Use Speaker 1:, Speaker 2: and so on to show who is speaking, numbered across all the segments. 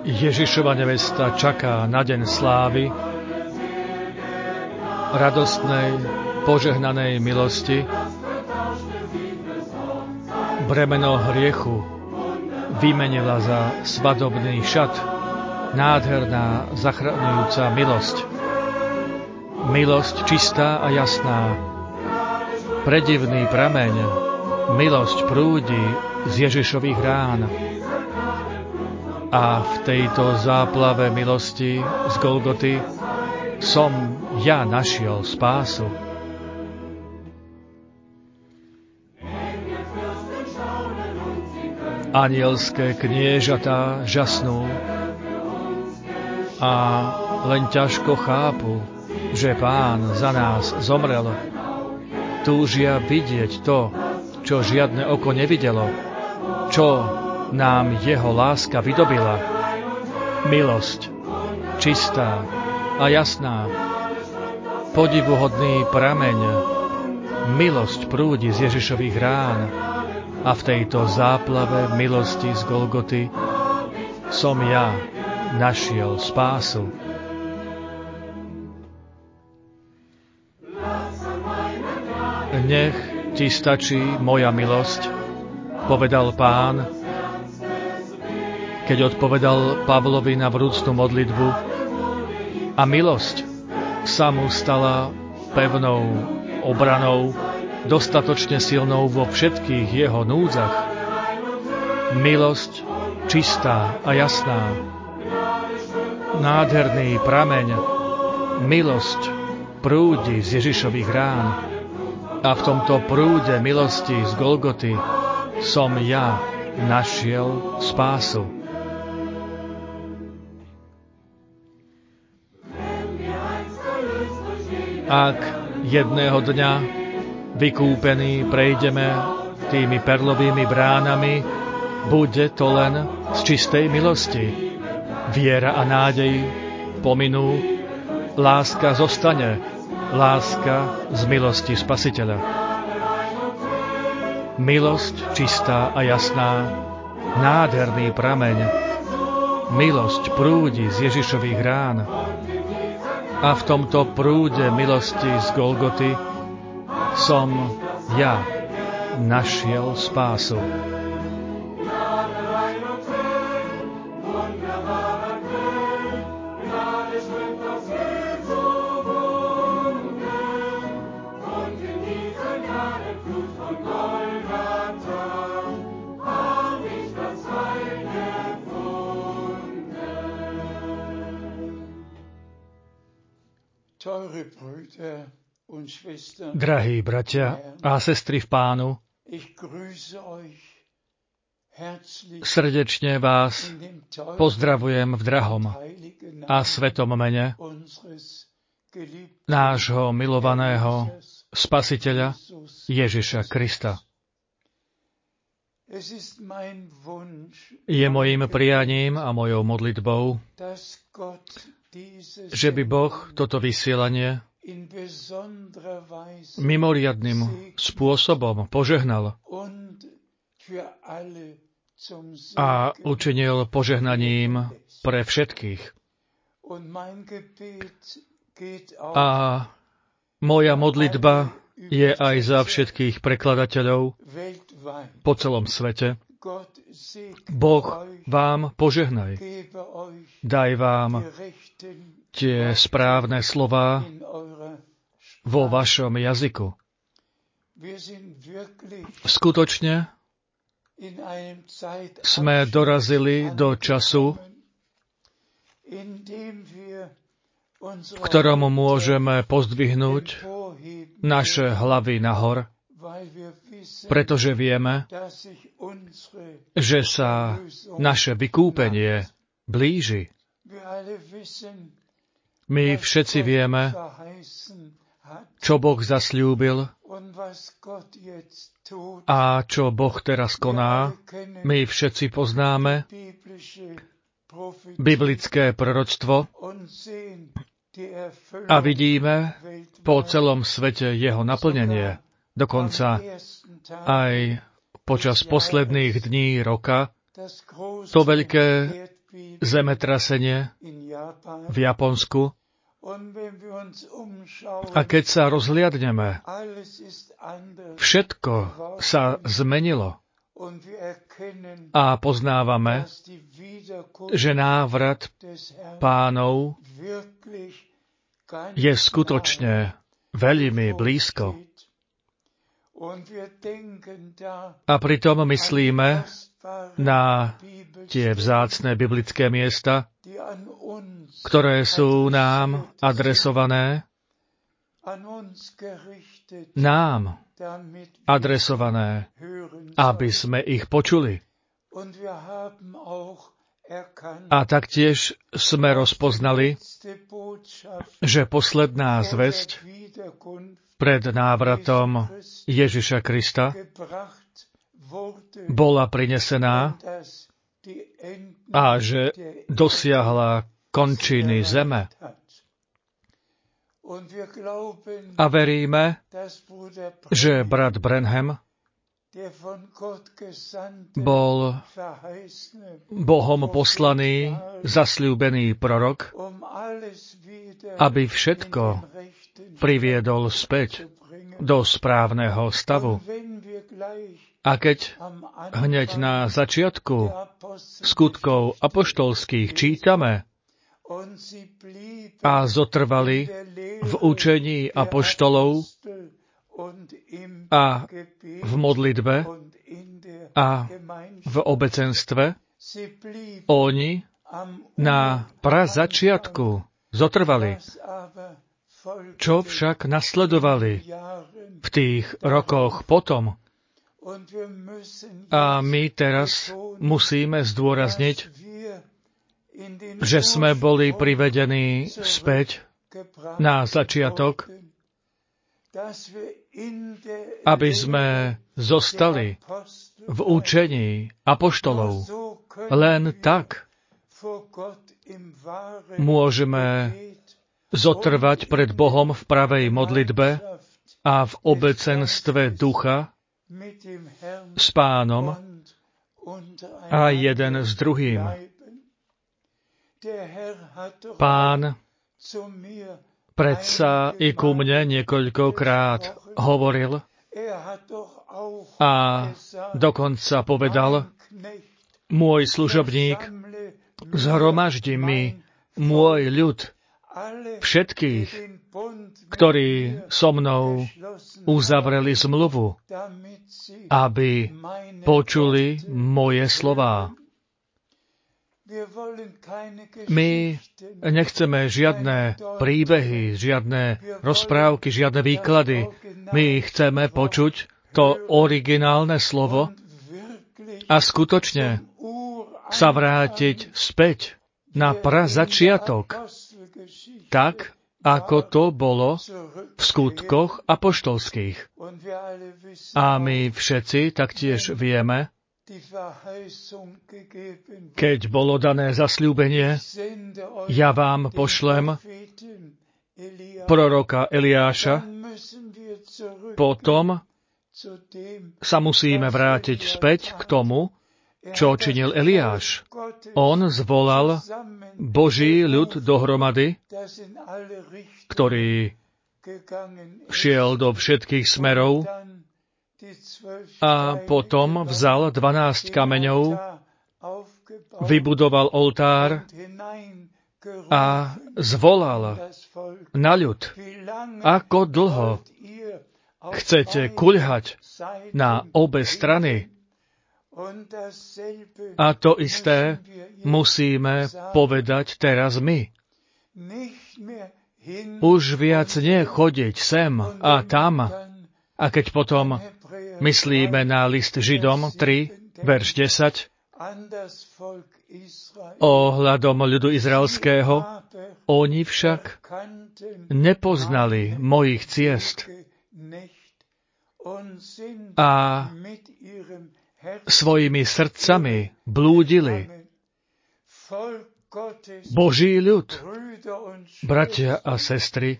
Speaker 1: Ježišova nevesta čaká na deň slávy, radostnej, požehnanej milosti. Bremeno hriechu vymenila za svadobný šat, nádherná, zachraňujúca milosť. Milosť čistá a jasná, predivný prameň, milosť prúdi z Ježišových rán. A v tejto záplave milosti z Golgoty som ja našiel spásu. Anielské kniežatá žasnú a len ťažko chápu, že Pán za nás zomrel. Túžia vidieť to, čo žiadne oko nevidelo, čo nám jeho láska vydobila. Milosť, čistá a jasná, podivuhodný prameň, milosť prúdi z Ježišových rán. A v tejto záplave milosti z Golgoty som ja našiel spásu. Nech ti stačí moja milosť, povedal Pán, keď odpovedal Pavlovi na vrúcnu modlitbu, a milosť sa mu stala pevnou obranou, dostatočne silnou vo všetkých jeho núdzach. Milosť čistá a jasná, nádherný prameň, milosť prúdi z Ježišových rán. A v tomto prúde milosti z Golgoty som ja našiel spásu. Ak jedného dňa vykúpení prejdeme tými perlovými bránami, bude to len z čistej milosti. Viera a nádej pominú, láska zostane, láska z milosti Spasiteľa. Milosť čistá a jasná, nádherný prameň, milosť prúdi z Ježišových rán. A v tomto prúde milosti z Golgoty som ja našiel spásu. Drahí bratia a sestry v Pánu, srdečne vás pozdravujem v drahom a svetom mene nášho milovaného Spasiteľa Ježiša Krista. Je mojím prianím a mojou modlitbou, že by Boh toto vysielanie mimoriadnym spôsobom požehnal a učinil požehnaním pre všetkých. A moja modlitba je aj za všetkých prekladateľov po celom svete. Boh vám požehnaj. Daj vám tie správne slová vo vašom jazyku. Skutočne sme dorazili do času, v ktorom môžeme pozdvihnúť naše hlavy nahor, pretože vieme, že sa naše vykúpenie blíži. My všetci vieme, čo Boh zasľúbil a čo Boh teraz koná. My všetci poznáme biblické proroctvo a vidíme po celom svete jeho naplnenie. Dokonca aj počas posledných dní roka to veľké zemetrasenie v Japonsku. A keď sa rozhliadneme, všetko sa zmenilo a poznávame, že návrat Pánov je skutočne veľmi blízko. A pritom myslíme na tie vzácne biblické miesta, ktoré sú nám adresované, aby sme ich počuli. A taktiež sme rozpoznali, že posledná zvesť pred návratom Ježiša Krista bola prinesená a že dosiahla končiny zeme. A veríme, že brat Branham bol Bohom poslaný, zasľúbený prorok, aby všetko priviedol späť do správneho stavu. A keď hneď na začiatku skutkov apoštolských čítame a zotrvali v učení apoštolov a v modlitbe a v obecenstve, oni na prazačiatku zotrvali. Čo však nasledovali v tých rokoch potom? A my teraz musíme zdôrazniť, že sme boli privedení späť na začiatok, aby sme zostali v učení apoštolov. Len tak môžeme zotrvať pred Bohom v pravej modlitbe a v obecenstve ducha s Pánom a jeden s druhým. Pán predsa i ku mne niekoľkokrát hovoril a dokonca povedal: môj služobník, zhromaždi mi môj ľud, všetkých, ktorí so mnou uzavreli zmluvu, aby počuli moje slová. My nechceme žiadne príbehy, žiadne rozprávky, žiadne výklady. My chceme počuť to originálne slovo a skutočne sa vrátiť späť na prazačiatok, tak, ako to bolo v skutkoch apoštolských. A my všetci taktiež vieme, keď bolo dané zasľúbenie, ja vám pošlem proroka Eliáša, potom sa musíme vrátiť späť k tomu, čo činil Eliáš. On zvolal Boží ľud dohromady, ktorý šiel do všetkých smerov a potom vzal 12 kameňov, vybudoval oltár a zvolal na ľud: ako dlho chcete kuľhať na obe strany? A to isté musíme povedať teraz my. Už viac nechodiť sem a tam. A keď potom myslíme na list Židom 3, verš 10, ohľadom ľudu izraelského, oni však nepoznali mojich ciest a svojimi srdcami blúdili. Boží ľud, bratia a sestry,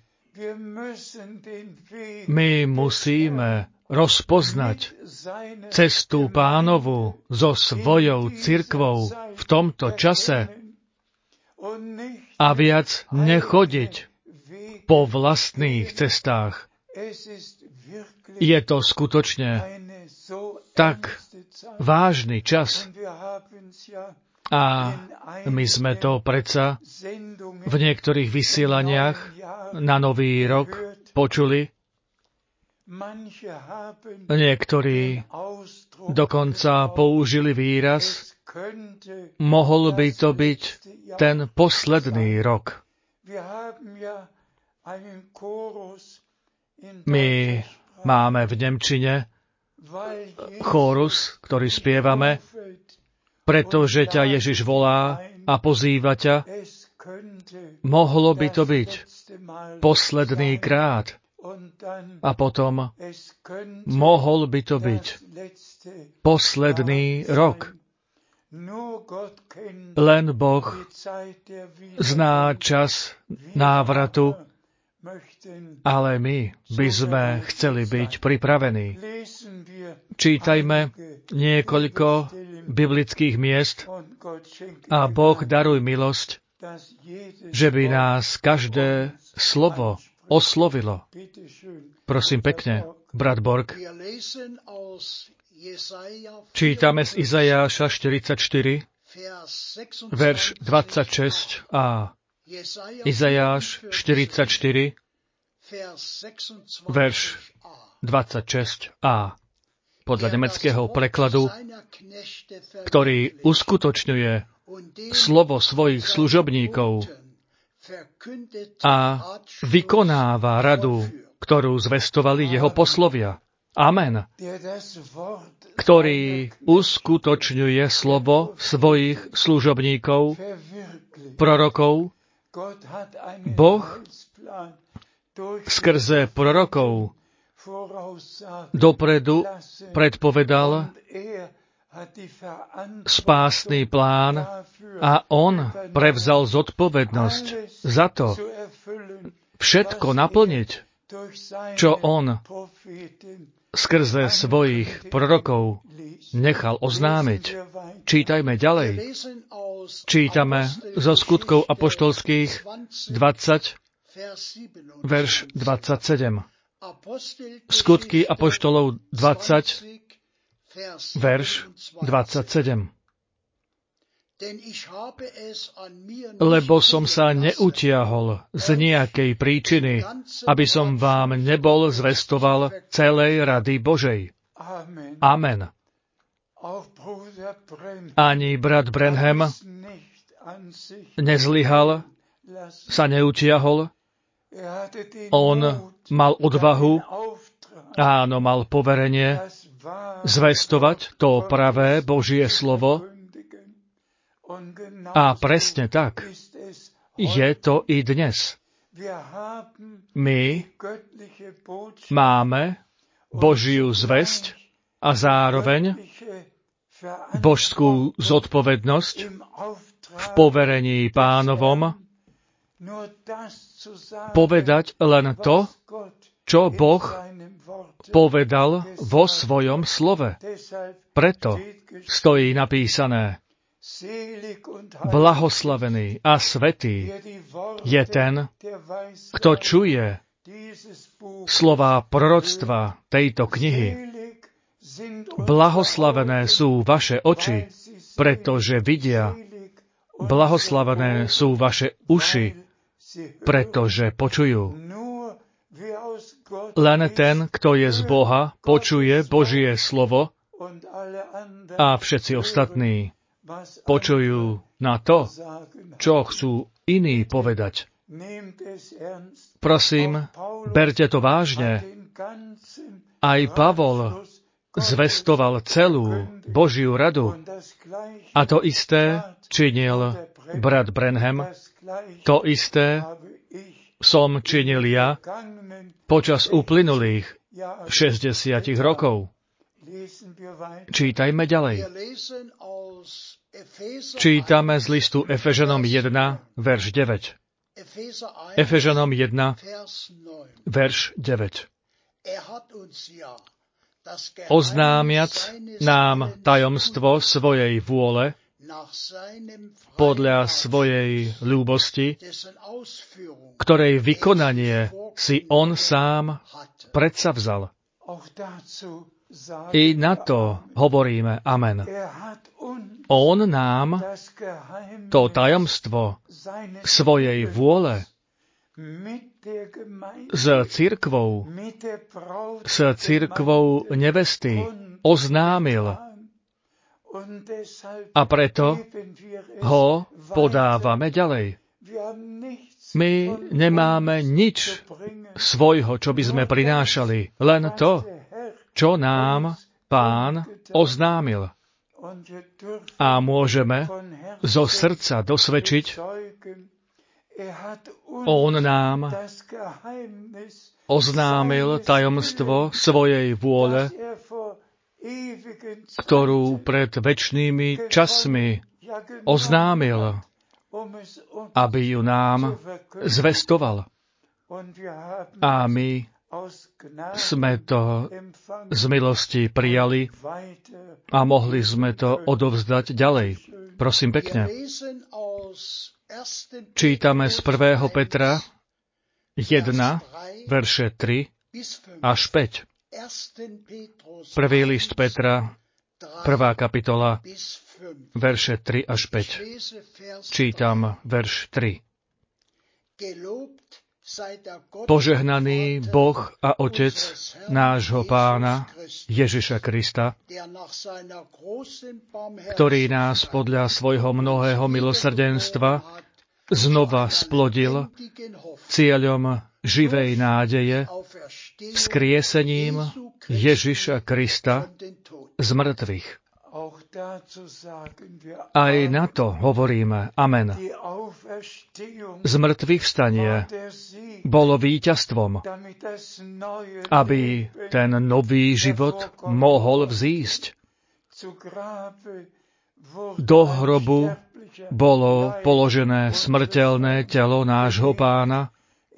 Speaker 1: my musíme rozpoznať cestu Pánovu so svojou cirkvou v tomto čase a viac nechodiť po vlastných cestách. Je to skutočne tak vážny čas. A my sme to predsa v niektorých vysielaniach na Nový rok počuli. Niektorí dokonca použili výraz, mohol by to byť ten posledný rok. My máme v nemčine chórus, ktorý spievame, pretože ťa Ježiš volá a pozýva ťa, mohlo by to byť posledný krát. A potom mohol by to byť posledný rok. Len Boh zná čas návratu, ale my by sme chceli byť pripravení. Čítajme niekoľko biblických miest a Boh daruj milosť, že by nás každé slovo oslovilo. Prosím pekne, brat Borg. Čítame z Izajáša 44, verš 26a. Izajáš 44, verš 26a. Podľa nemeckého prekladu, ktorý uskutočňuje slovo svojich služobníkov a vykonáva radu, ktorú zvestovali jeho poslovia. Amen. Ktorý uskutočňuje slovo svojich služobníkov, prorokov. Boh skrze prorokov dopredu predpovedal spásny plán a on prevzal zodpovednosť za to, všetko naplniť, čo on skrze svojich prorokov nechal oznámiť. Čítajme ďalej. Čítame zo Skutkov apoštolských 20, verš 27. Skutky apoštolov 20, verš 27. Lebo som sa neutiahol z nejakej príčiny, aby som vám nebol zvestoval celej rady Božej. Amen. Ani brat Branham nezlyhal, sa neutiahol. On mal odvahu, áno, mal poverenie zvestovať to pravé Božie slovo. A presne tak je to i dnes. My máme Božiu zvesť a zároveň božskú zodpovednosť v poverení Pánovom povedať len to, čo Boh povedal vo svojom slove. Preto stojí napísané: Blahoslavený a svätý je ten, kto čuje slová proroctva tejto knihy. Blahoslavené sú vaše oči, pretože vidia. Blahoslavené sú vaše uši, pretože počujú. Len ten, kto je z Boha, počuje Božie slovo a všetci ostatní počujú na to, čo chcú iní povedať. Prosím, berte to vážne. Aj Pavol zvestoval celú Božiu radu. A to isté činil brat Branham. To isté som činil ja počas uplynulých 60 rokov. Čítajme ďalej. Čítame z listu Efežanom 1, verš 9. Efežanom 1, verš 9. Oznámiac nám tajomstvo svojej vôle podľa svojej ľúbosti, ktorej vykonanie si on sám predsavzal. I na to hovoríme amen. On nám to tajomstvo svojej vôle s cirkvou nevesty oznámil. A preto ho podávame ďalej. My nemáme nič svojho, čo by sme prinášali, len to, čo nám Pán oznámil. A môžeme zo srdca dosvedčiť, on nám oznámil tajomstvo svojej vôle, ktorú pred večnými časmi oznámil, aby ju nám zvestoval. A my sme to z milosti prijali a mohli sme to odovzdať ďalej. Prosím pekne. Čítame z 1. Petra 1, verše 3 až 5. Prvý list Petra, 1. kapitola, verše 3 až 5. Čítam verš 3. Požehnaný Boh a Otec nášho Pána Ježiša Krista, ktorý nás podľa svojho mnohého milosrdenstva znova splodil cieľom živej nádeje vzkriesením Ježiša Krista z mŕtvych. Aj na to hovoríme amen. Zmrtvých vstanie bolo víťazstvom, aby ten nový život mohol vzísť. Do hrobu bolo položené smrteľné telo nášho Pána.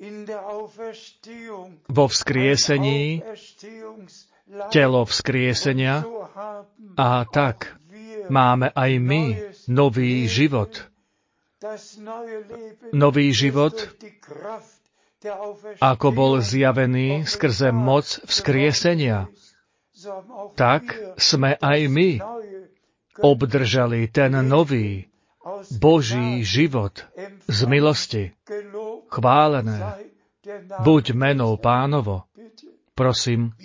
Speaker 1: Vo vzkriesení telo vzkriesenia a tak máme aj my nový život. Nový život, ako bol zjavený skrze moc vzkriesenia, tak sme aj my obdržali ten nový Boží život z milosti. Chválené buď meno Pánovo. Prosím,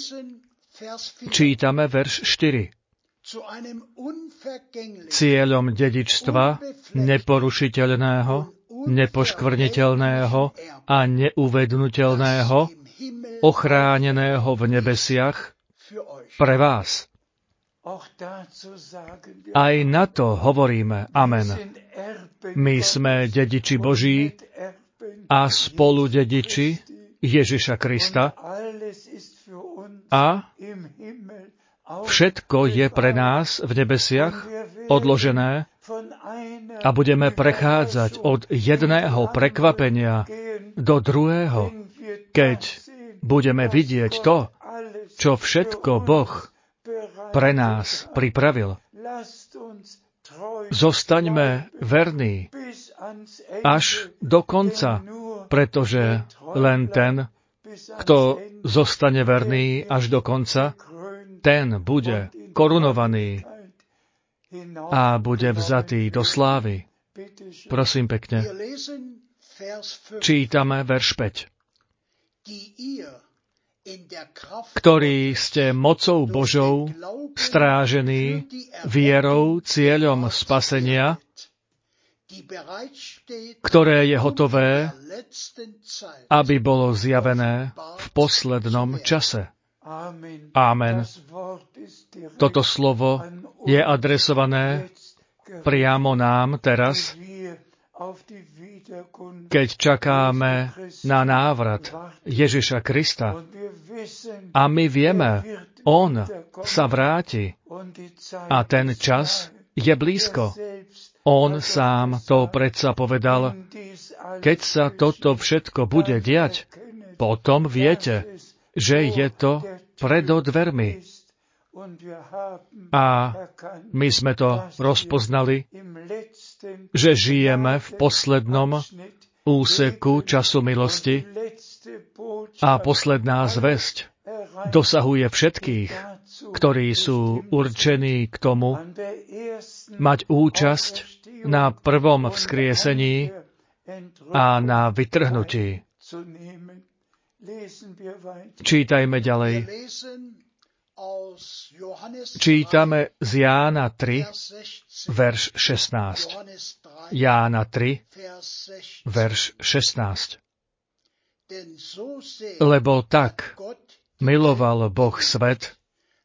Speaker 1: čítame verš 4. Cieľom dedičstva neporušiteľného, nepoškvrniteľného a neuvednutelného, ochráneného v nebesiach pre vás. Aj na to hovoríme amen. My sme dediči Boží a spolu dediči Ježiša Krista a všetko je pre nás v nebesiach odložené a budeme prechádzať od jedného prekvapenia do druhého, keď budeme vidieť to, čo všetko Boh pre nás pripravil. Zostaňme verní až do konca, pretože len ten, kto zostane verný až do konca, ten bude korunovaný a bude vzatý do slávy. Prosím pekne. Čítame verš 5. Ktorí ste mocou Božou strážení vierou cieľom spasenia, ktoré je hotové, aby bolo zjavené v poslednom čase. Amen. Toto slovo je adresované priamo nám teraz, keď čakáme na návrat Ježiša Krista. A my vieme, on sa vráti a ten čas je blízko. On sám to predsa povedal, keď sa toto všetko bude diať, potom viete, že je to predo dvermi. A my sme to rozpoznali, že žijeme v poslednom úseku času milosti a posledná zvesť dosahuje všetkých, ktorí sú určení k tomu mať účasť na prvom vzkriesení a na vytrhnutí. Čítajme ďalej. Čítame z Jána 3, verš 16. Jána 3, verš 16. Lebo tak miloval Boh svet,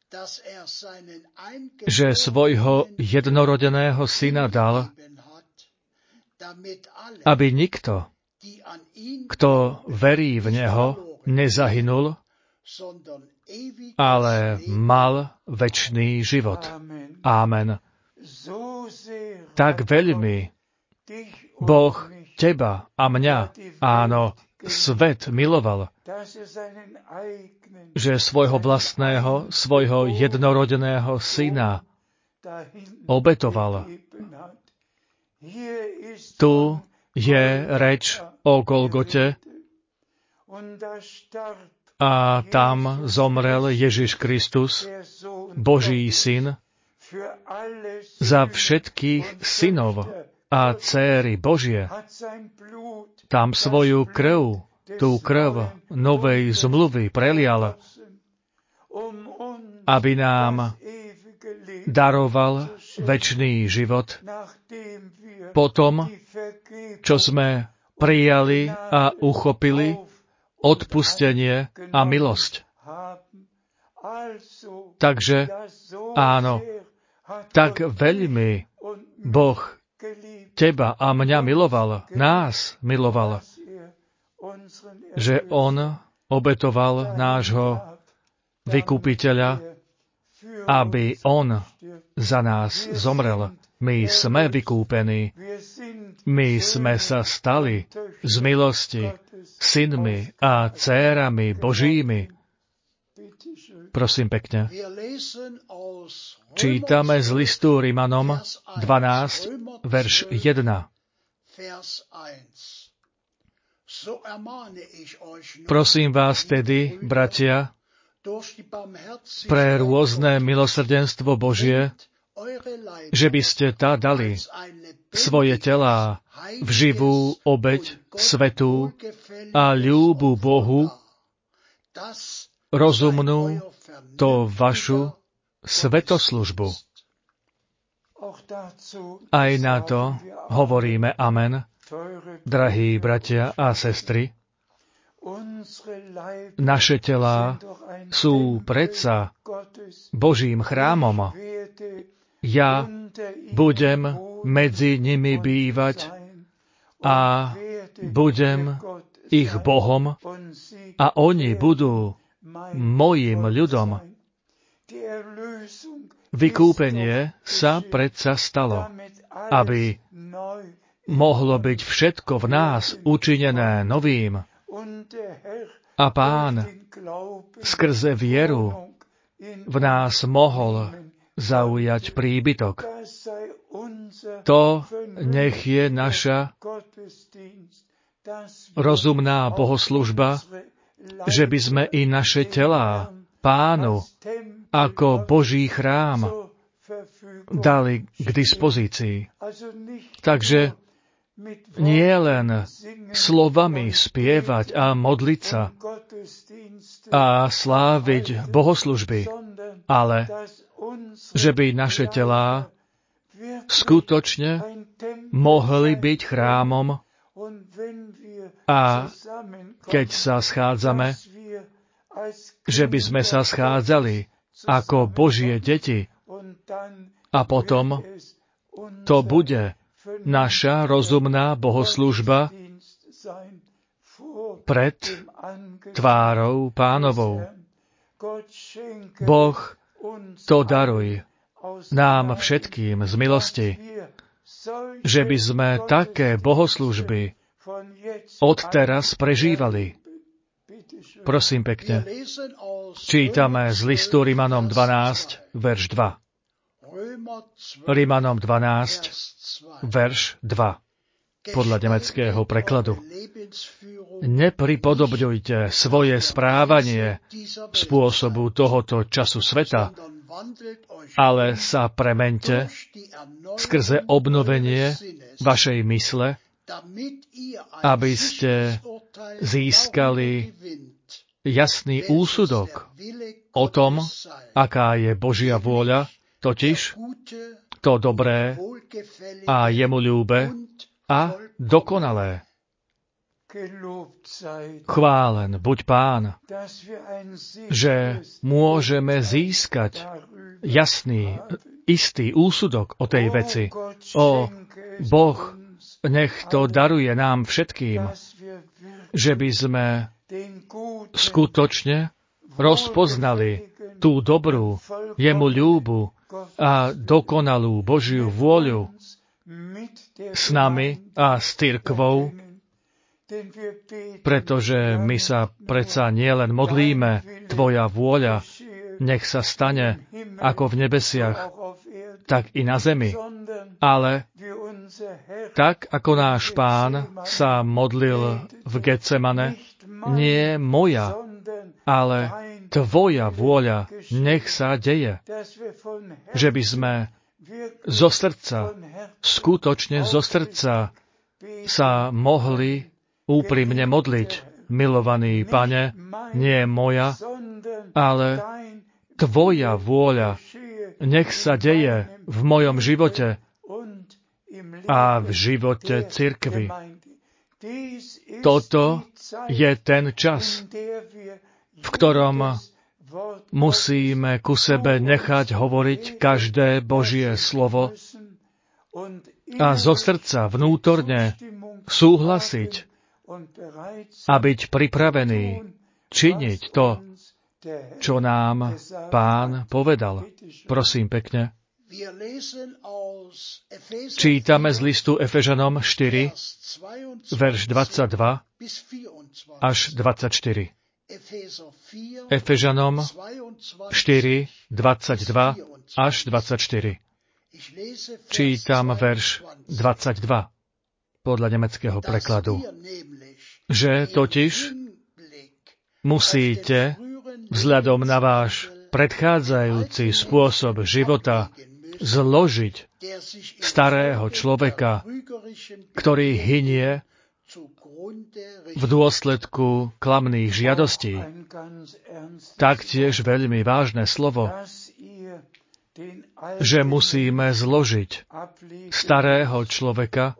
Speaker 1: že svojho jednorodeného syna dal, aby nikto, kto verí v Neho, nezahynul, ale mal večný život. Amen. Tak veľmi Boh teba a mňa, áno, svet miloval, že svojho vlastného, svojho jednorodeného syna obetoval. Tu je reč o Golgote a tam zomrel Ježiš Kristus, Boží syn, za všetkých synov a dcéry Božie. Tam svoju krv, tú krv novej zmluvy prelial, aby nám daroval večný život potom, čo sme prijali a uchopili odpustenie a milosť. Takže áno, tak veľmi Boh teba a mňa miloval, nás miloval, že On obetoval nášho vykupiteľa, aby On za nás zomrel. My sme vykúpení. My sme sa stali z milosti synmi a dcérami Božími. Prosím pekne. Čítame z listu Rimanom 12, verš 1. Prosím vás tedy, bratia, pre rôzne milosrdenstvo Božie, že by ste dali svoje telá v živú obeť, svätú a ľúbu Bohu, rozumnú to vašu svätoslužbu. Aj na to hovoríme amen, drahí bratia a sestry. Naše telá sú predsa Božím chrámom. Ja budem medzi nimi bývať a budem ich Bohom a oni budú mojim ľudom. Vykúpenie sa predsa stalo, aby mohlo byť všetko v nás učinené novým a Pán skrze vieru v nás mohol zaujať príbytok. To nech je naša rozumná bohoslužba, že by sme i naše telá Pánu ako Boží chrám dali k dispozícii. Takže nie len slovami spievať a modliť sa a sláviť bohoslužby, ale že by naše telá skutočne mohli byť chrámom a keď sa schádzame, že by sme sa schádzali ako Božie deti a potom to bude naša rozumná bohoslužba pred tvárou Pánovou. Boh to daruj nám všetkým z milosti, že by sme také bohoslužby odteraz prežívali. Prosím pekne. Čítame z listu Rimanom 12, verš 2. Rimanom 12, verš 2. Podľa nemeckého prekladu. Nepripodobňujte svoje správanie spôsobu tohoto času sveta, ale sa premeňte skrze obnovenie vašej mysle, aby ste získali jasný úsudok o tom, aká je Božia vôľa, totiž to dobré a jemu ľúbe a dokonalé. Chválen buď Pán, že môžeme získať jasný, istý úsudok o tej veci. O Boh, nech to daruje nám všetkým, že by sme skutočne rozpoznali tú dobrú, jemu ľúbu a dokonalú Božiu vôľu s nami a s cirkvou, pretože my sa predsa nielen modlíme, Tvoja vôľa, nech sa stane ako v nebesiach, tak i na zemi, ale tak ako náš Pán sa modlil v Getsemane, nie moja, ale Tvoja vôľa, nech sa deje. Že by sme zo srdca, skutočne zo srdca sa mohli úprimne modliť. Milovaný Pane, nie moja, ale Tvoja vôľa, nech sa deje v mojom živote a v živote cirkvi. Toto je ten čas, v ktorom musíme ku sebe nechať hovoriť každé Božie slovo a zo srdca vnútorne súhlasiť a byť pripravený činiť to, čo nám Pán povedal. Prosím pekne. Čítame z listu Efežanom 4, verš 22 až 24. Efežanom 4, 22 až 24. Čítam verš 22 podľa nemeckého prekladu. Že totiž musíte vzhľadom na váš predchádzajúci spôsob života zložiť starého človeka, ktorý hynie v dôsledku klamných žiadostí. Taktiež veľmi vážne slovo, že musíme zložiť starého človeka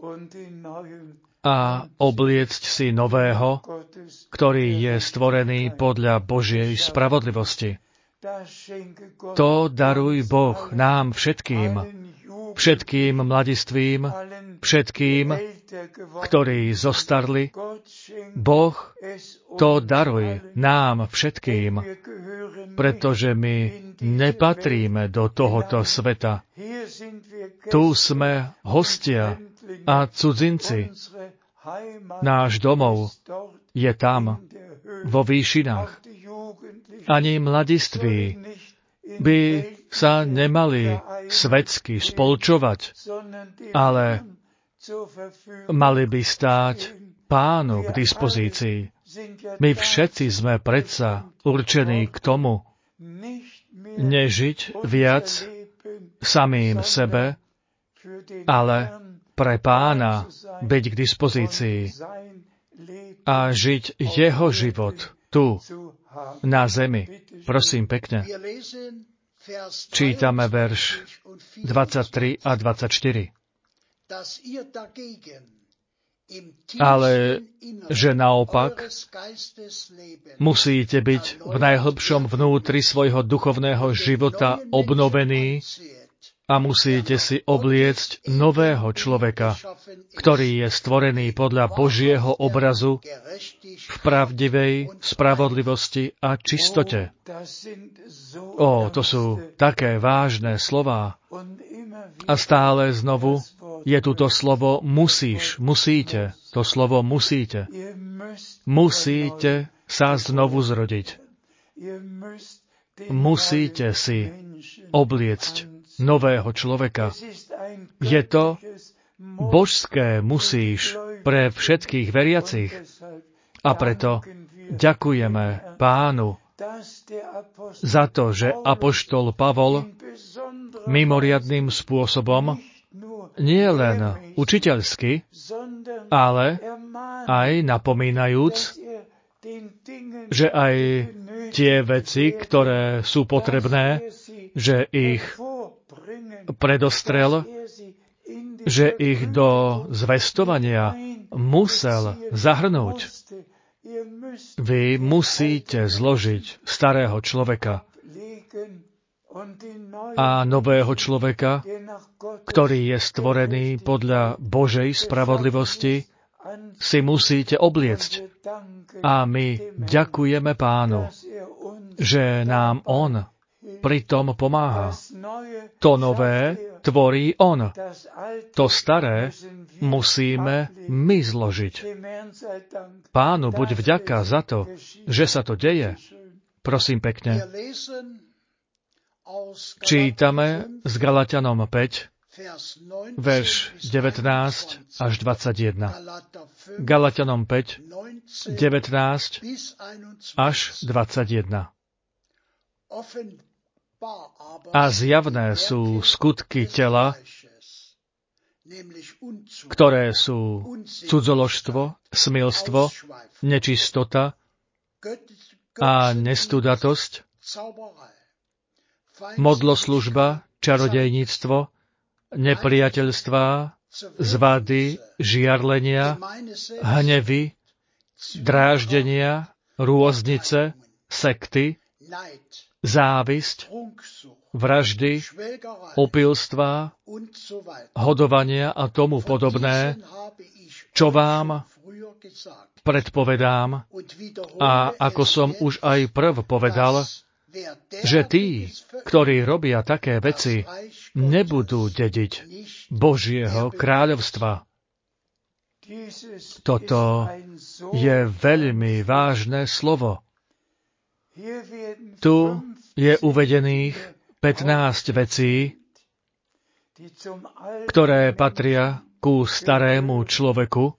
Speaker 1: a obliecť si nového, ktorý je stvorený podľa Božej spravodlivosti. To daruj Boh nám všetkým, všetkým mladistvím, všetkým, ktorí zostarli. Boh, to daruj nám všetkým, pretože my nepatríme do tohoto sveta. Tu sme hostia a cudzinci. Náš domov je tam, vo výšinách. Ani mladiství by sa nemali svetsky spolčovať, ale mali by stáť Pánu k dispozícii. My všetci sme predsa určení k tomu, nežiť viac samým sebe, ale pre Pána byť k dispozícii a žiť jeho život tu, na zemi. Prosím pekne. Čítame verš 23 a 24. Ale že naopak musíte byť v najhlbšom vnútri svojho duchovného života obnovení a musíte si obliecť nového človeka, ktorý je stvorený podľa Božieho obrazu v pravdivej spravodlivosti a čistote. To sú také vážne slová. A stále znovu je tu to slovo musíš, musíte. To slovo musíte. Musíte sa znovu zrodiť. musíte si obliecť nového človeka. Je to božské musíš pre všetkých veriacich. A preto ďakujeme Pánu za to, že apoštol Pavol mimoriadnym spôsobom nie len učiteľsky, ale aj napomínajúc, že aj tie veci, ktoré sú potrebné, že ich predostrel, že ich do zvestovania musel zahrnúť. Vy musíte zložiť starého človeka a nového človeka, ktorý je stvorený podľa Božej spravodlivosti, si musíte obliecť. A my ďakujeme Pánu, že nám On pritom pomáha. To nové tvorí On. To staré musíme my zložiť. Pánu buď vďaka za to, že sa to deje. Prosím pekne. Čítame z Galatianom 5, verš 19 až 21. Galatianom 5, 19 až 21. A zjavné sú skutky tela, ktoré sú cudzoložstvo, smilstvo, nečistota a nestudatosť, modloslužba, čarodejníctvo, nepriateľstvá, zvady, žiarlenia, hnevy, dráždenia, rôznice, sekty, závisť, vraždy, opilstvá, hodovania a tomu podobné, čo vám predpovedám, a ako som už aj prv povedal, že tí, ktorí robia také veci, nebudú dediť Božieho kráľovstva. Toto je veľmi vážne slovo. Tu je uvedených 15 vecí, ktoré patria ku starému človeku,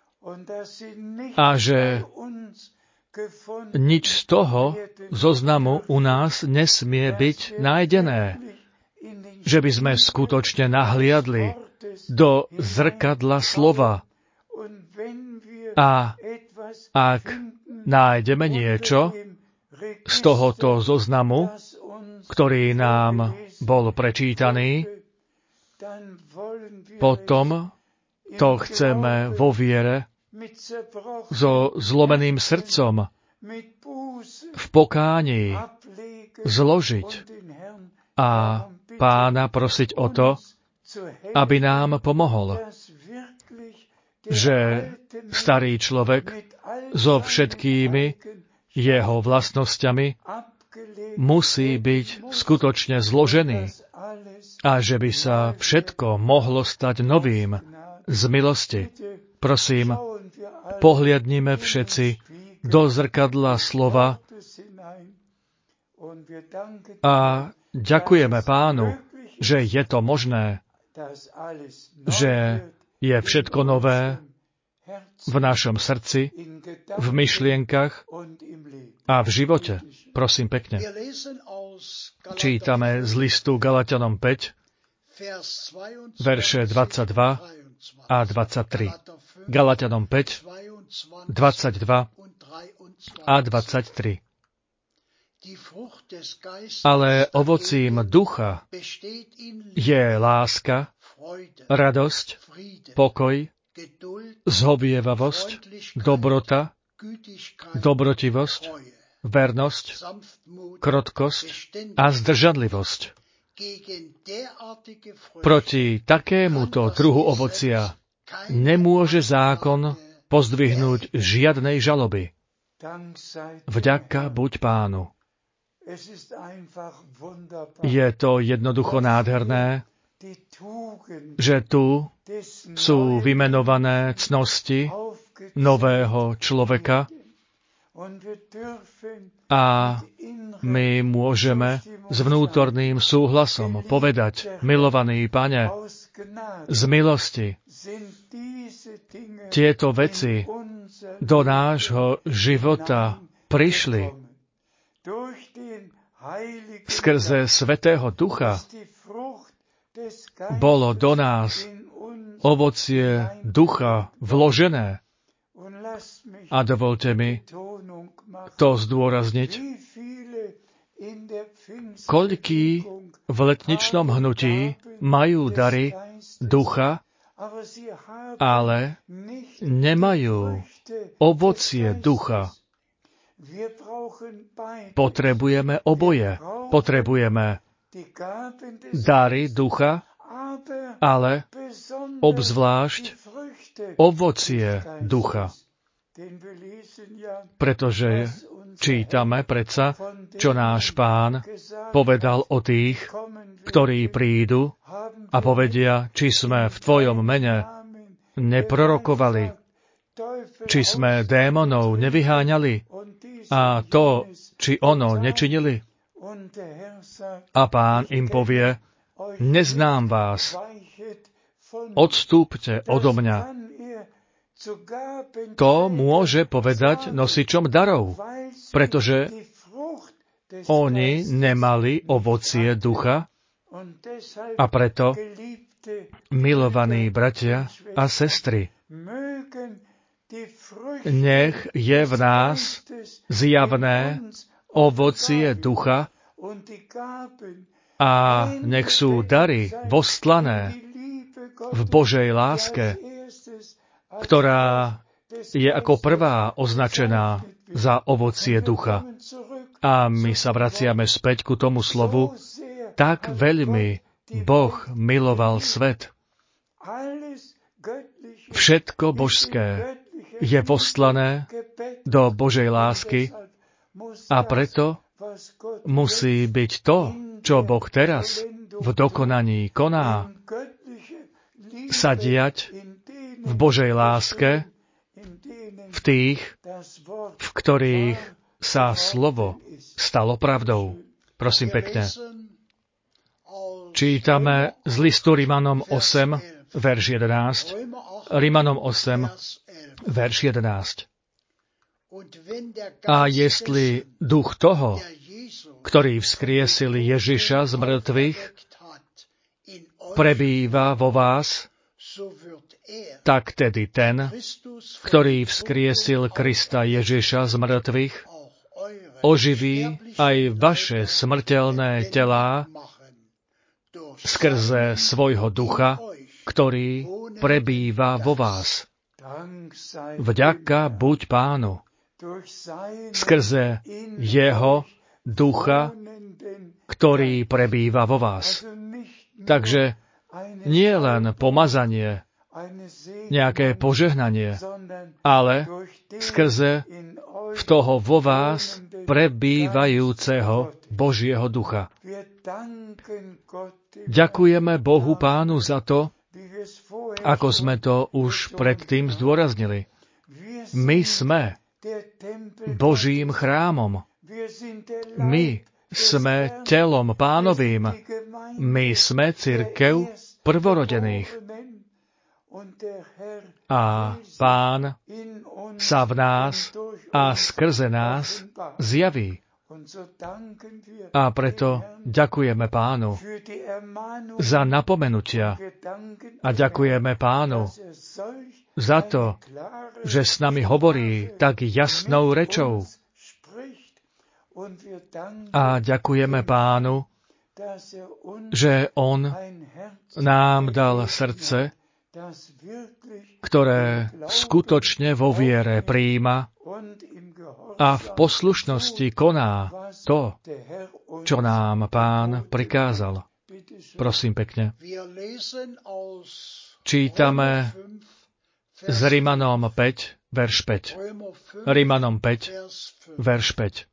Speaker 1: a že nič z toho zoznamu u nás nesmie byť nájdené. Že by sme skutočne nahliadli do zrkadla slova. A ak nájdeme niečo z tohoto zoznamu, ktorý nám bol prečítaný, potom to chceme vo viere, so zlomeným srdcom, v pokáni zložiť a Pána prosiť o to, aby nám pomohol, že starý človek so všetkými jeho vlastnosťami musí byť skutočne zložený a že by sa všetko mohlo stať novým z milosti. Prosím, pohliadnime všetci do zrkadla slova a ďakujeme Pánu, že je to možné, že je všetko nové v našom srdci, v myšlienkach a v živote. Prosím pekne. Čítame z listu Galatianom 5, verše 22 a 23. Galatianom 5, 22 a 23. Ale ovocím ducha je láska, radosť, pokoj, zhovievavosť, dobrota, dobrotivosť, vernosť, krotkosť a zdržanlivosť. Proti takémuto druhu ovocia nemôže zákon pozdvihnúť žiadnej žaloby. Vďaka buď Pánu. Je to jednoducho nádherné, že tu sú vymenované cnosti nového človeka A my môžeme s vnútorným súhlasom povedať, milovaný Pane, z milosti tieto veci do nášho života prišli skrze Svätého Ducha. Bolo do nás ovocie ducha vložené. A dovolte mi to zdôrazniť. Koľkí v letničnom hnutí majú dary ducha, ale nemajú ovocie ducha. Potrebujeme oboje. Potrebujeme dary ducha, ale obzvlášť ovocie ducha. Pretože čítame predsa, čo náš Pán povedal o tých, ktorí prídu a povedia, či sme v Tvojom mene neprorokovali, či sme démonov nevyháňali a to, či ono nečinili. A Pán im povie, neznám vás, odstúpte odo mňa. To môže povedať nosičom darov, pretože oni nemali ovocie ducha a preto, milovaní bratia a sestry, nech je v nás zjavné ovocie ducha a nech sú dary vostlané v Božej láske, ktorá je ako prvá označená za ovocie ducha. A my sa vraciame späť ku tomu slovu, tak veľmi Boh miloval svet. Všetko božské je vostlané do Božej lásky a preto musí byť to, čo Boh teraz v dokonaní koná, sa diať v Božej láske, v tých, v ktorých sa slovo stalo pravdou. Prosím pekne. Čítame z listu Rimanom 8, verš 11. Rimanom 8, verš 11. A jestli duch toho, ktorý vzkriesil Ježiša z mŕtvych, prebýva vo vás, tak tedy ten, ktorý vzkriesil Krista Ježiša z mŕtvych, oživí aj vaše smrteľné telá skrze svojho ducha, ktorý prebýva vo vás. Vďaka buď Pánu. Skrze jeho ducha, ktorý prebýva vo vás. Takže nie len pomazanie, nejaké požehnanie, ale skrze v toho vo vás prebývajúceho Božieho ducha. Ďakujeme Bohu Pánu za to, ako sme to už predtým zdôraznili. My sme Božím chrámom. My sme telom Pánovým. My sme cirkev prvorodených. A Pán sa v nás a skrze nás zjaví. A preto ďakujeme Pánu za napomenutia a ďakujeme Pánu za to, že s nami hovorí tak jasnou rečou. A ďakujeme Pánu, že On nám dal srdce, ktoré skutočne vo viere prijíma a v poslušnosti koná to, čo nám Pán prikázal. Prosím pekne. Čítame z Rimanom 5, verš 5. Rimanom 5, verš 5.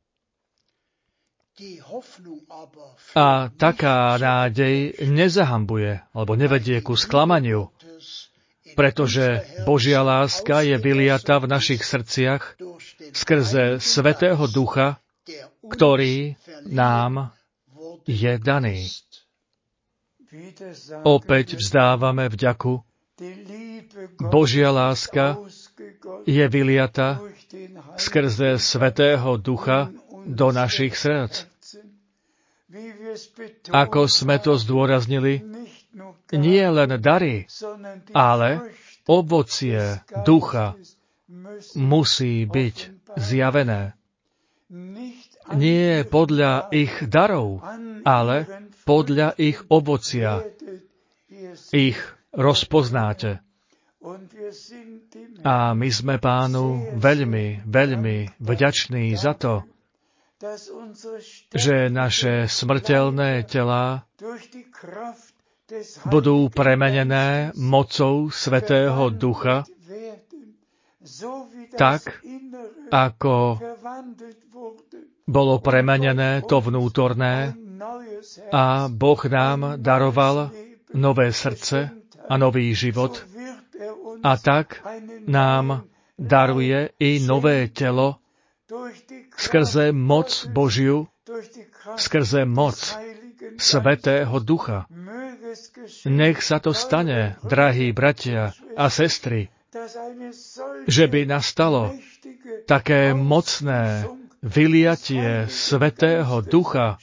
Speaker 1: A taká nádej nezahambuje, alebo nevedie ku sklamaniu, pretože Božia láska je vyliata v našich srdciach skrze Svätého Ducha, ktorý nám je daný. Opäť vzdávame vďaku. Božia láska je vyliata skrze Svätého Ducha do našich srdc. Ako sme to zdôraznili, nie len dary, ale ovocie Ducha musí byť zjavené. Nie podľa ich darov, ale podľa ich ovocia. Ich rozpoznáte. A my sme Pánu veľmi, veľmi vďační za to, že naše smrteľné telá budú premenené mocou Svätého Ducha, tak, ako bolo premenené to vnútorné a Boh nám daroval nové srdce a nový život a tak nám daruje i nové telo skrze moc Božiu, skrze moc Svätého Ducha. Nech sa to stane, drahí bratia a sestry, že by nastalo také mocné vyliatie Svätého Ducha,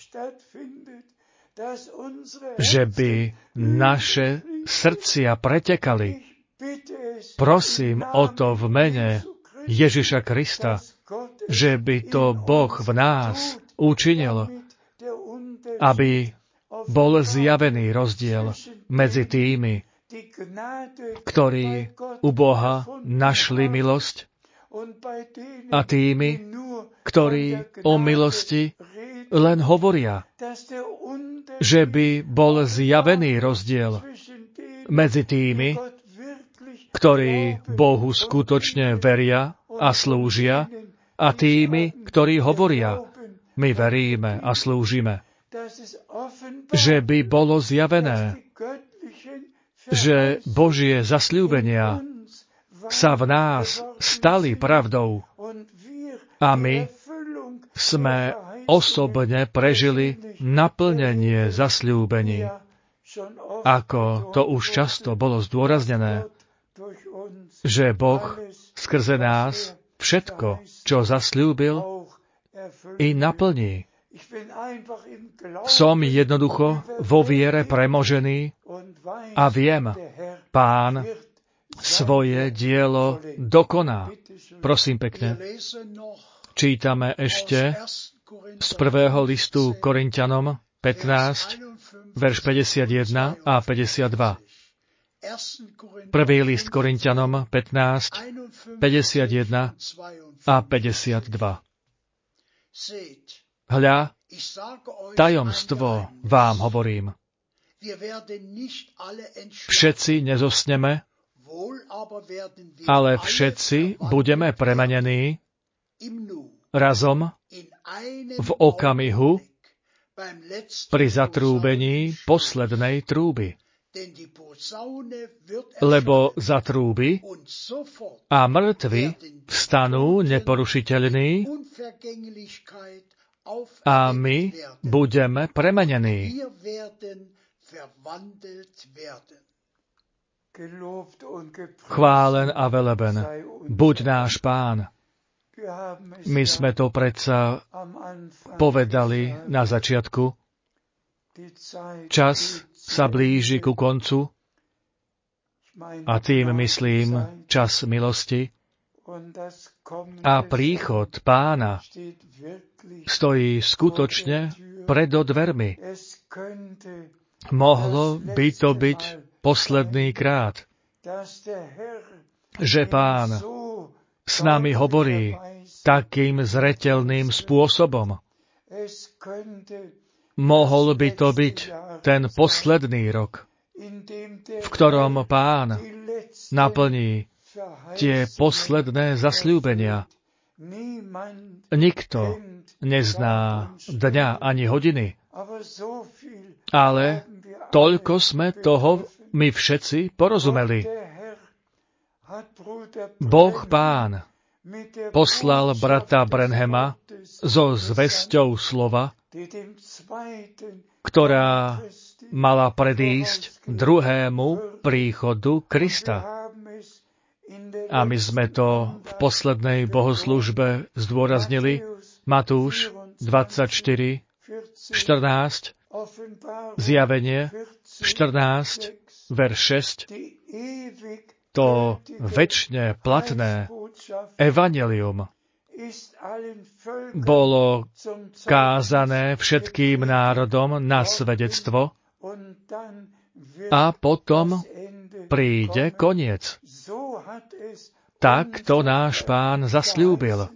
Speaker 1: že by naše srdcia pretekali. Prosím o to v mene Ježiša Krista, že by to Boh v nás učinil, aby bol zjavený rozdiel medzi tými, ktorí u Boha našli milosť, a tými, ktorí o milosti len hovoria, že by bol zjavený rozdiel medzi tými, ktorí Bohu skutočne veria a slúžia, a tými, ktorí hovoria, my veríme a slúžime. Že by bolo zjavené, že Božie zasľúbenia sa v nás stali pravdou a my sme osobne prežili naplnenie zasľúbení, ako to už často bolo zdôraznené, že Boh skrze nás všetko, čo zasľúbil, i naplní. Som jednoducho vo viere premožený a viem, Pán svoje dielo dokoná. Prosím pekne, čítame ešte z 1. listu Korinťanom 15, verš 51 a 52. Prvý list Korinťanom 15, 51 a 52. Hľa, tajomstvo vám hovorím. Všetci nezosneme, ale všetci budeme premenení razom v okamihu pri zatrúbení poslednej trúby. Lebo zatrúbi a mŕtvi vstanú neporušiteľní a my budeme premenení. Chválen a veleben buď náš Pán. My sme to predsa povedali na začiatku. Čas sa blíži ku koncu a tým myslím čas milosti a príchod Pána stojí skutočne pred dvermi. Mohlo by to byť posledný krát, že Pán s nami hovorí takým zreteľným spôsobom. Mohol by to byť ten posledný rok, v ktorom Pán naplní tie posledné zasľúbenia. Nikto nezná dňa ani hodiny, ale toľko sme toho my všetci porozumeli. Boh Pán poslal brata Branhama so zvesťou slova, ktorá mala predísť druhému príchodu Krista. A my sme to v poslednej bohoslúžbe zdôraznili. Matúš 24, 14, Zjavenie 14, verš 6, to večne platné evanjelium bolo kázané všetkým národom na svedectvo a potom príde koniec. Tak to náš Pán zasľúbil.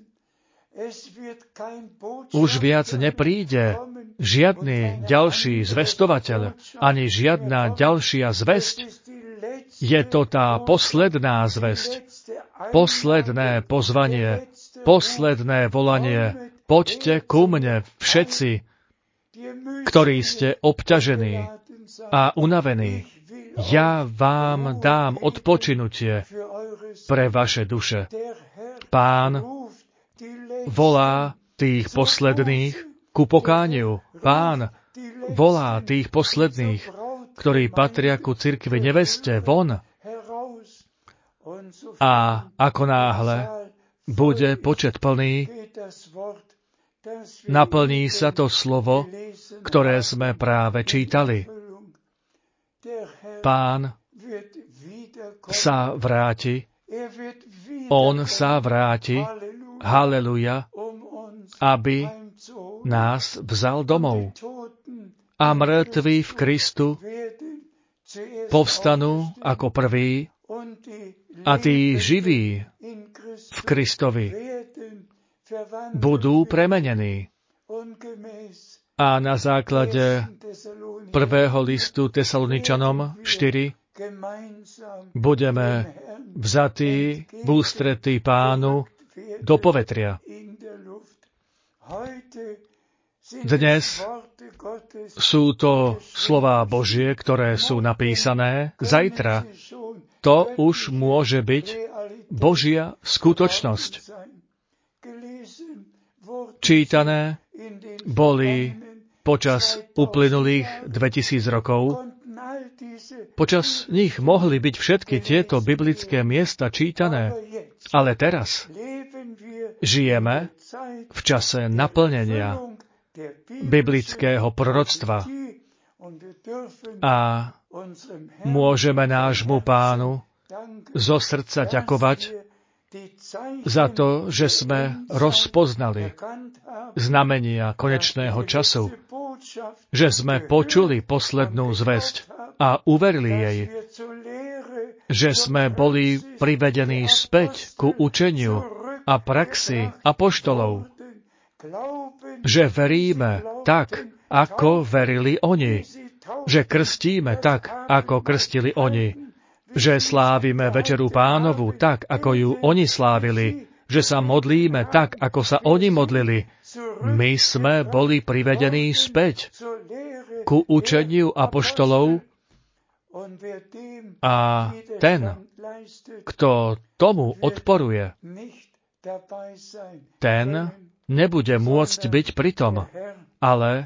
Speaker 1: Už viac nepríde žiadny ďalší zvestovateľ, ani žiadna ďalšia zvesť. Je to tá posledná zvesť, posledné pozvanie, posledné volanie. Poďte ku mne všetci, ktorí ste obťažení a unavení. Ja vám dám odpočinutie pre vaše duše. Pán volá tých posledných ku pokániu. Pán volá tých posledných, ktorí patria ku cirkvi neveste, von. A ako náhle bude počet plný, naplní sa to slovo, ktoré sme práve čítali. Pán sa vráti, on sa vráti, haleluja, aby nás vzal domov. A mŕtvi v Kristu povstanú ako prví a tí živí v Kristovi budú premenení. A na základe prvého listu Tesaloničanom 4 budeme vzatí v ústretí Pánu do povetria. Dnes sú to slová Božie, ktoré sú napísané. Zajtra to už môže byť Božia skutočnosť. Čítané boli počas uplynulých 2000 rokov. Počas nich mohli byť všetky tieto biblické miesta čítané, ale teraz žijeme v čase naplnenia biblického proroctva a môžeme nášmu Pánu zo srdca ďakovať za to, že sme rozpoznali znamenia konečného času, že sme počuli poslednú zvesť a uverili jej, že sme boli privedení späť ku učeniu a praxi apoštolov, že veríme tak, ako verili oni, že krstíme tak, ako krstili oni, že slávime Večeru Pánovu tak, ako ju oni slávili, že sa modlíme tak, ako sa oni modlili. My sme boli privedení späť ku učeniu apoštolov a ten, kto tomu odporuje, ten nebude môcť byť pritom, ale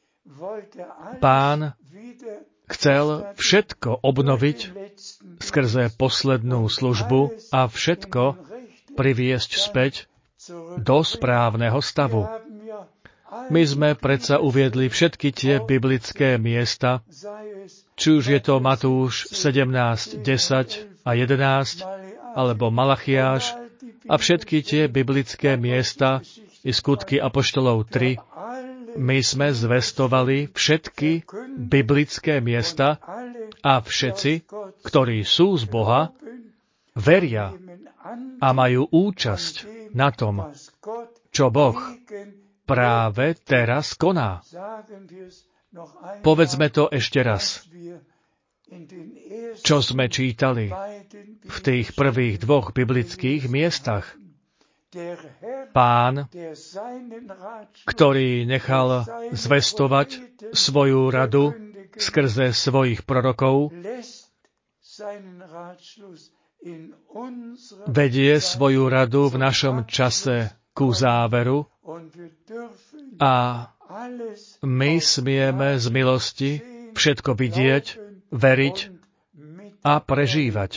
Speaker 1: Pán chcel všetko obnoviť skrze poslednú službu a všetko priviesť späť do správneho stavu. My sme predsa uviedli všetky tie biblické miesta, či už je to Matúš 17, 10 a 11, alebo Malachiáš, a všetky tie biblické miesta i Skutky apoštolov 3, my sme zvestovali všetky biblické miesta a všetci, ktorí sú z Boha, veria a majú účasť na tom, čo Boh práve teraz koná. Povedzme to ešte raz. Čo sme čítali v tých prvých dvoch biblických miestach. Pán, ktorý nechal zvestovať svoju radu skrze svojich prorokov, vedie svoju radu v našom čase ku záveru a my smieme z milosti všetko vidieť, veriť a prežívať.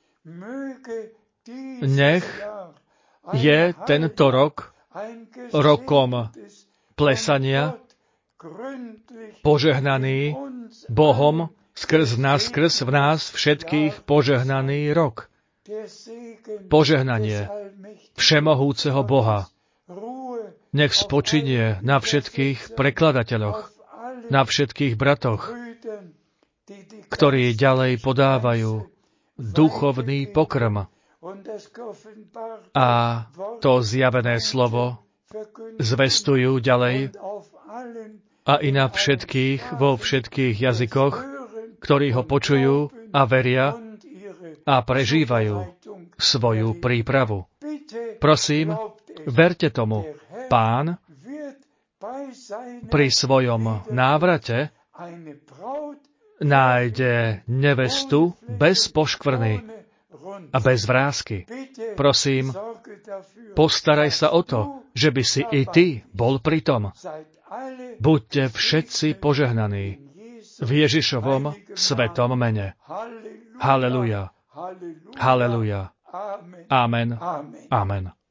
Speaker 1: Nech je tento rok rokom plesania, požehnaný Bohom skrz v nás všetkých požehnaný rok. Požehnanie všemohúceho Boha nech spočinie na všetkých prekladateľoch, na všetkých bratoch, ktorí ďalej podávajú duchovný pokrm a to zjavené slovo zvestujú ďalej a i na všetkých, vo všetkých jazykoch, ktorí ho počujú a veria a prežívajú svoju prípravu. Prosím, verte tomu, Pán pri svojom návrate nájde nevestu bez poškvrny a bez vrásky. Prosím, postaraj sa o to, že by si i ty bol pri tom. Buďte všetci požehnaní v Ježišovom svetom mene. Haleluja. Haleluja. Amen. Amen.